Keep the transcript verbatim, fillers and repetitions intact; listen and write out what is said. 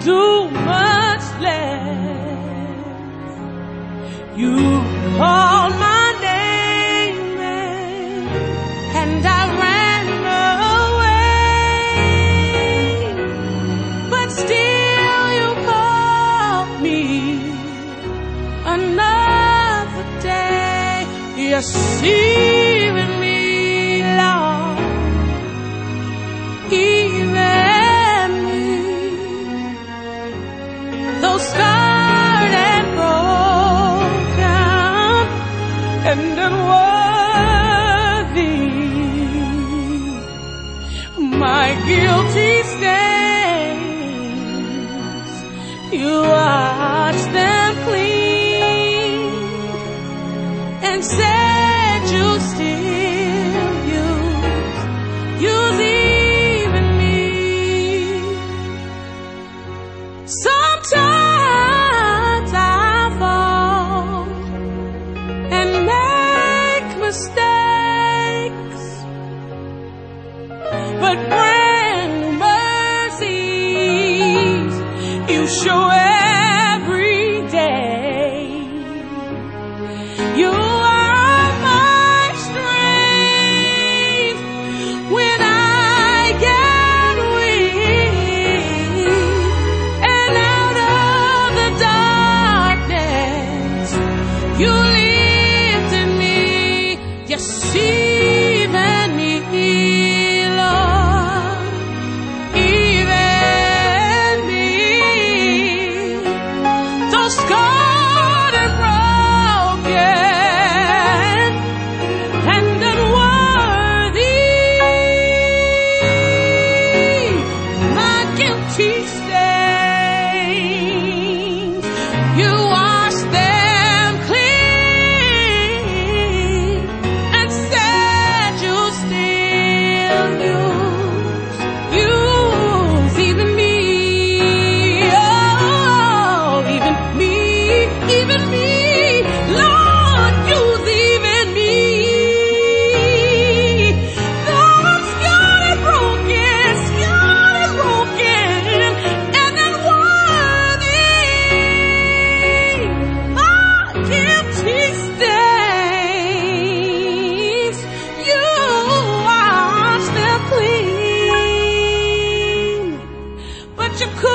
too much less. You called my name and I ran away, but still you called me another day. You're deceiving me, Lord, even me, though scarred and broken and unworthy, my guilty stains, you wash them clean and said you still use, use even me. Sometimes I fall and make mistakes, but brand new mercies you show every day. You are my strength when I get weak, and out of the darkness you lifted me. You even me, Lord, even me, though scarred and broken and unworthy, my guilty stains, you wash them clean and said you still use, use even me. Oh, even me, even me, Lord, use even me. Though I'm scarred and broken, scarred and broken and unworthy, my guilty stains, you wash them clean, but you